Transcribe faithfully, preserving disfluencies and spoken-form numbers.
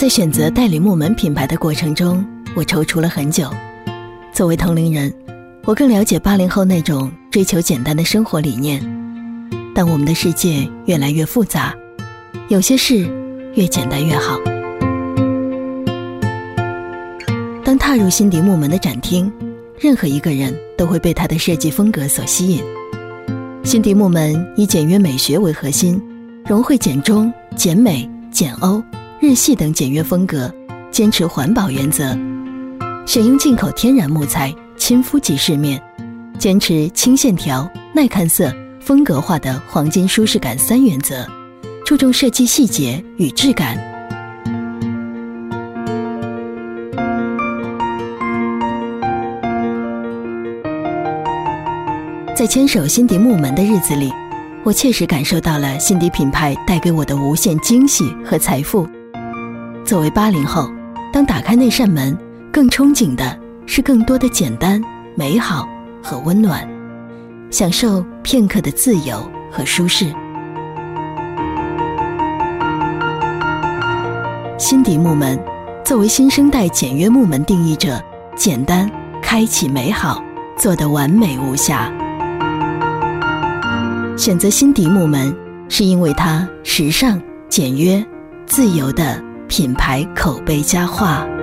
在选择代理木门品牌的过程中，我踌躇了很久。作为同龄人，我更了解八零后那种追求简单的生活理念。但我们的世界越来越复杂，有些事越简单越好。当踏入辛迪木门的展厅，任何一个人都会被它的设计风格所吸引。辛迪木门以简约美学为核心，融汇简中、简美、简欧、日系等简约风格，坚持环保原则，选用进口天然木材，亲肤即饰面，坚持轻线条、耐看色、风格化的黄金舒适感三原则，注重设计细节与质感。在坚守辛迪木门的日子里，我切实感受到了辛迪品牌带给我的无限惊喜和财富。作为八零后，当打开那扇门，更憧憬的是更多的简单、美好和温暖，享受片刻的自由和舒适。辛迪木门作为新生代简约木门定义者，简单开启美好，做得完美无瑕。选择辛迪木门是因为它时尚、简约、自由的品牌口碑佳话。